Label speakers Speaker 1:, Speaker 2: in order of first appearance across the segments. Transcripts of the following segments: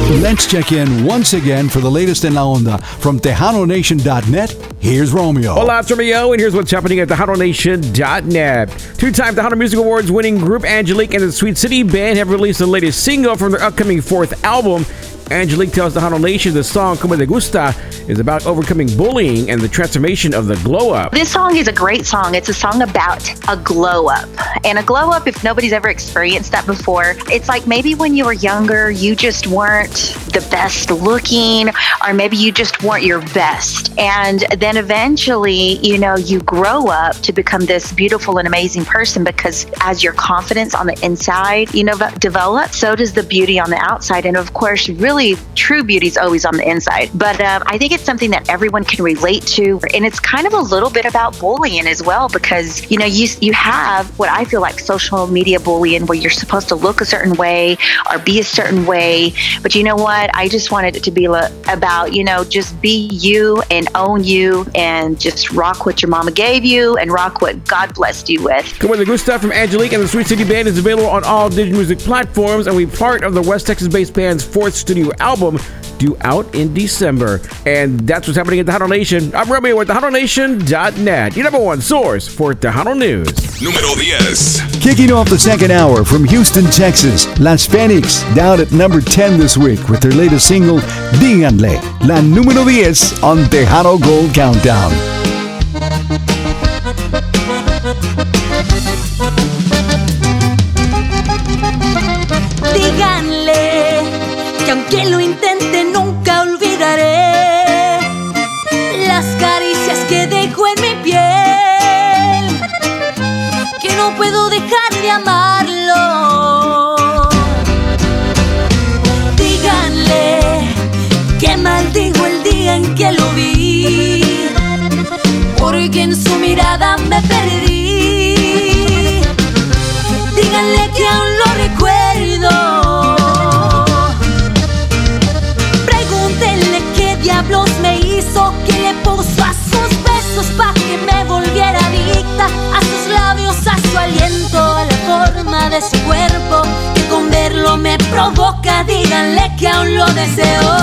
Speaker 1: Let's check in once again for the latest in La Onda. From TejanoNation.net, here's Romeo.
Speaker 2: Hola, it's Romeo, and here's what's happening at TejanoNation.net. Two-time Tejano Music Awards winning group Angelique and the Sweet City Band have released the latest single from their upcoming fourth album. Angelique tells Tejano Nation the song Como Te Gusta is about overcoming bullying and the transformation of the glow up.
Speaker 3: This song is a great song. It's a song about a glow up. And a glow up, if nobody's ever experienced that before, it's like maybe when you were younger, you just weren't the best looking, or maybe you just weren't your best. And then eventually, you grow up to become this beautiful and amazing person, because as your confidence on the inside, develops, so does the beauty on the outside. And of course, really true beauty is always on the inside. But I think it's something that everyone can relate to. And it's kind of a little bit about bullying as well, because, you have what I feel like social media bullying, where you're supposed to look a certain way or be a certain way. But you know what? I just wanted it to be about, just be you and own you and just rock what your mama gave you and rock what God blessed you with.
Speaker 2: Como Te Gusta from Angelique and the Sweet City Band is available on all digital music platforms and will be part of the West Texas-based band's fourth studio album, due out in December. And that's what's happening at Tejano Nation. I'm Romeo with TejanoNation.net, your number one source for Tejano News.
Speaker 4: Número 10.
Speaker 1: Kicking off the second hour from Houston, Texas, Las Phoenix, down at number 10 this week with their latest single, Díganle, la número 10 on Tejano Gold Countdown.
Speaker 5: Díganle que aunque lo intente nunca olvidaré las caricias que dejó en mi piel, que no puedo dejar de amarlo. Díganle que maldigo el día en que lo vi, porque en su mirada me perdí. Díganle que aún lo recuerdo. Pregúntenle qué diablos me hizo, que le puso a sus besos pa' que me volviera adicta, a sus labios, a su aliento, a la forma de su cuerpo, que con verlo me provoca. Díganle que aún lo deseo.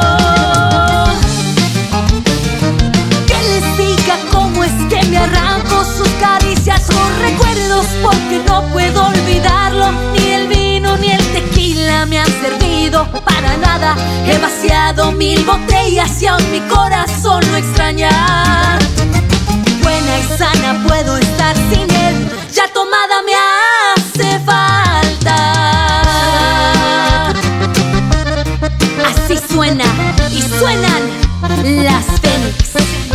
Speaker 5: Que les diga cómo es que me arranco sus caricias, sus recuerdos, porque no puedo olvidarlo. Ni el vino ni el tequila me han servido para nada. He vaciado 1000 botellas y aún mi corazón lo extraña. Buena y sana puedo estar sin él, ya tomada me hace falta. Así suena y suenan las Phoenix.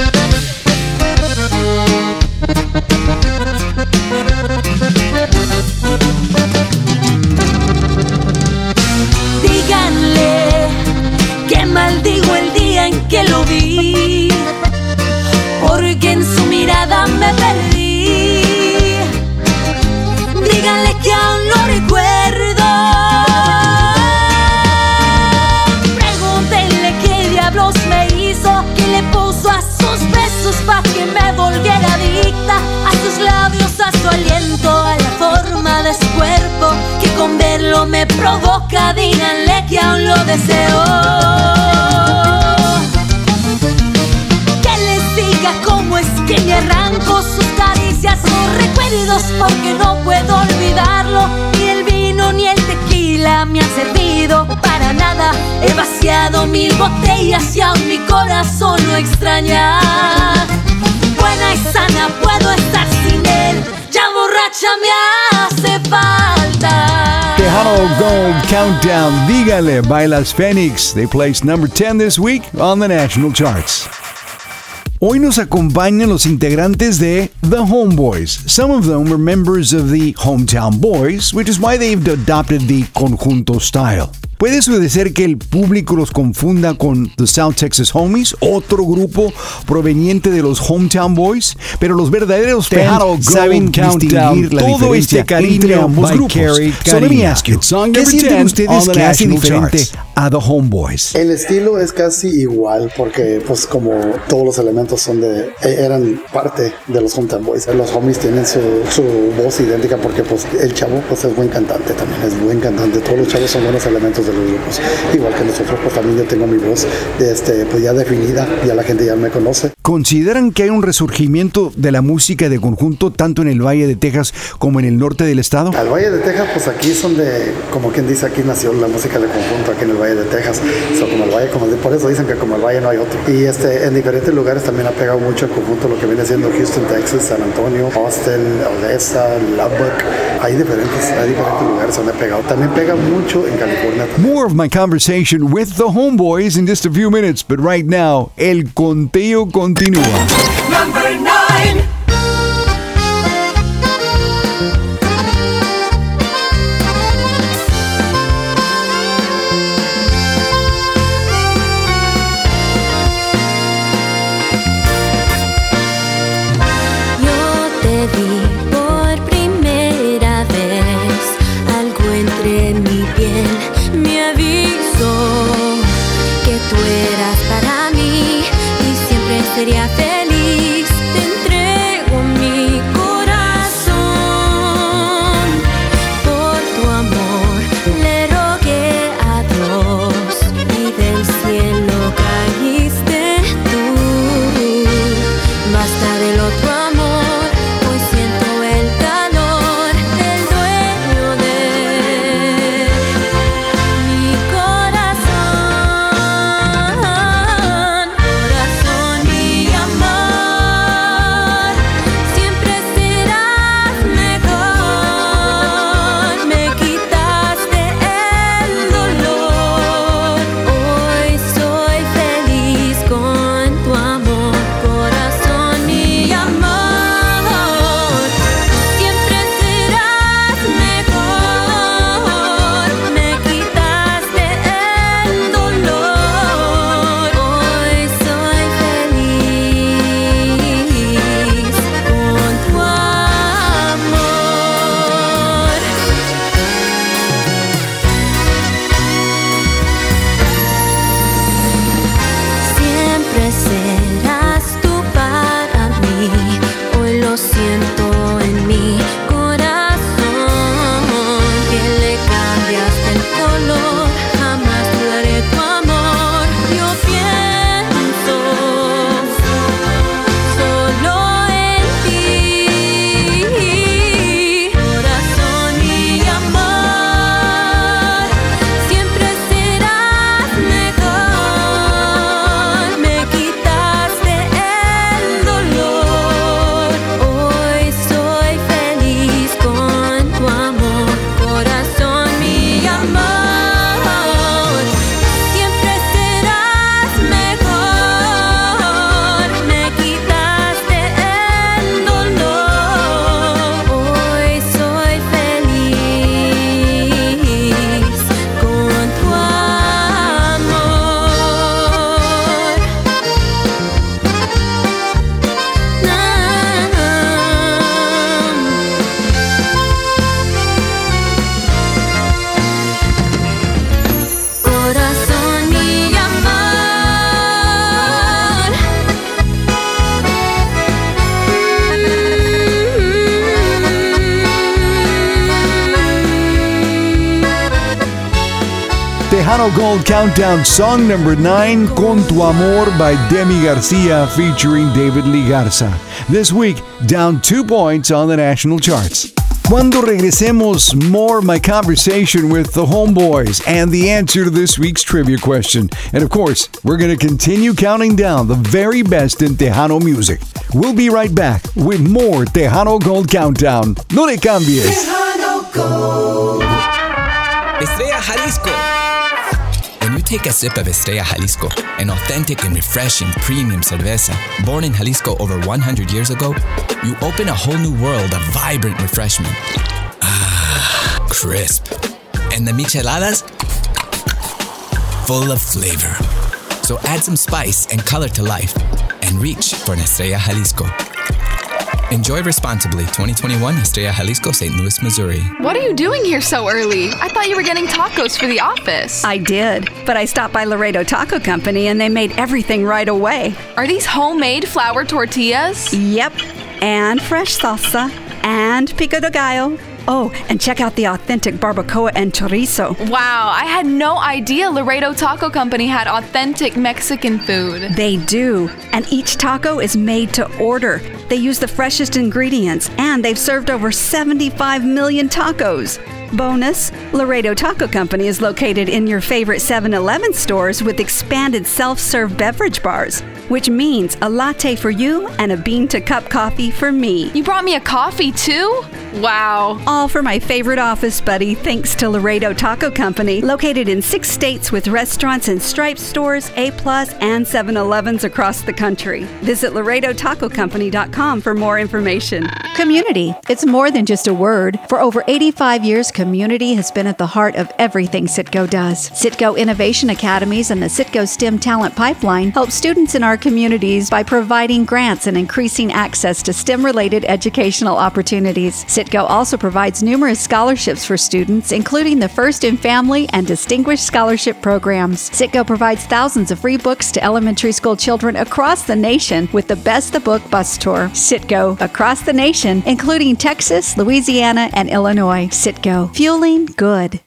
Speaker 5: Díganle que maldigo el día en que lo vi, porque en su mirada me perdí. Díganle que aún lo recuerdo. Pregúntenle qué diablos me hizo, que le puso a sus besos pa' que me volviera adicta, a sus labios, a su aliento, a la forma de su cuerpo, que con verlo me provoca. Díganle que aún lo deseo. Que les diga cómo es que me arranco sus caricias, sus recuerdos, porque no puedo olvidarlo. Ni el vino ni el tequila me han servido para nada. He vaciado 1000 botellas y aún mi corazón lo extraña. Buena y sana puedo estar sin él, ya borracha me hace falta.
Speaker 1: Tejano Gold Countdown, Díganle by Las Phoenix. They placed number 10 this week on the national charts. Hoy nos acompañan los integrantes de The Homeboys. Some of them were members of the Hometown Boys, which is why they've adopted the conjunto style. Puede suceder que el público los confunda con The South Texas Homies, otro grupo proveniente de los Hometown Boys, pero los verdaderos fans saben distinguir la diferencia entre ambos grupos. So let me ask you, ¿qué sienten ustedes que hace diferente a The Homeboys?
Speaker 6: El estilo es casi igual, porque pues como todos los elementos eran parte de los Hometown Boys. Los Homies tienen su voz idéntica, porque pues el chavo pues es buen cantante también, es buen cantante. Todos los chavos son buenos elementos de los grupos. Igual que nosotros, pues también yo tengo mi voz pues ya definida, ya la gente ya me conoce.
Speaker 1: ¿Consideran que hay un resurgimiento de la música de conjunto tanto en el Valle de Texas como en el norte del estado?
Speaker 6: Al Valle de Texas, pues aquí es donde, como quien dice, aquí nació la música de conjunto, aquí en el Valle de Texas. Como el Valle, por eso dicen que como el Valle no hay otro. Y en diferentes lugares también ha pegado mucho el conjunto, lo que viene siendo Houston, Texas, San Antonio, Austin, Odessa, Lubbock. Hay diferentes lugares donde ha pegado. También pega mucho en California.
Speaker 1: More of my conversation with the Homeboys in just a few minutes, but right now, el conteo continúa.
Speaker 5: Number 9.
Speaker 7: Sería feliz, te entrego mi corazón. Por tu amor le rogué a Dios y del cielo caíste tú. Basta del otro amor, hoy siento el calor del dueño de mi corazón. Corazón y amor, siempre serás mejor. Me quitaste el dolor, hoy soy feliz con tu amor. Corazón y amor, siempre serás mejor. Me quitaste el dolor, hoy soy feliz con tu amor. Siempre serás tú para mí, hoy lo siento en mi corazón. Que le cambiaste el color, jamás dudaré tu amor. Yo pienso solo en ti. Corazón y amor, siempre serás mejor. Me quitaste el dolor, hoy soy feliz con tu amor. Corazón y amor, siempre serás mejor. Me quitaste el dolor, hoy soy feliz con tu amor. Corazón y
Speaker 1: Tejano Gold Countdown Song number 9, Con Tu Amor by Demi Garcia featuring David Lee Garza. This week, down 2 points on the national charts. Cuando regresemos, more my conversation with the Homeboys and the answer to this week's trivia question. And of course, we're going to continue counting down the very best in Tejano music. We'll be right back with more Tejano Gold Countdown. No le cambies.
Speaker 5: Tejano Gold.
Speaker 8: Estrella Jalisco. When you take a sip of Estrella Jalisco, an authentic and refreshing premium cerveza born in Jalisco over 100 years ago, you open a whole new world of vibrant refreshment. Ah, crisp. And the micheladas? Full of flavor. So add some spice and color to life and reach for an Estrella Jalisco. Enjoy responsibly. 2021 Estrella Jalisco, St. Louis, Missouri.
Speaker 9: What are you doing here so early? I thought you were getting tacos for the office.
Speaker 10: I did, but I stopped by Laredo Taco Company and they made everything right away.
Speaker 9: Are these homemade flour tortillas?
Speaker 10: Yep, and fresh salsa, and pico de gallo, Oh, and check out the authentic barbacoa and chorizo.
Speaker 9: Wow, I had no idea Laredo Taco Company had authentic Mexican food.
Speaker 10: They do, and each taco is made to order. They use the freshest ingredients, and they've served over 75 million tacos. Bonus, Laredo Taco Company is located in your favorite 7-Eleven stores with expanded self-serve beverage bars, which means a latte for you and a bean-to-cup coffee for me.
Speaker 9: You brought me a coffee too? Wow.
Speaker 10: All for my favorite office buddy, thanks to Laredo Taco Company, located in 6 states with restaurants and Stripes stores, A+, and 7-Elevens across the country. Visit LaredoTacoCompany.com for more information.
Speaker 11: Community. It's more than just a word. For over 85 years, community has been at the heart of everything Citgo does. Citgo Innovation Academies and the Citgo STEM Talent Pipeline help students in our communities by providing grants and increasing access to STEM-related educational opportunities. Citgo also provides numerous scholarships for students, including the First in Family and Distinguished Scholarship programs. Citgo provides thousands of free books to elementary school children across the nation with the Best the Book bus tour. Citgo, across the nation, including Texas, Louisiana, and Illinois. Citgo, fueling good.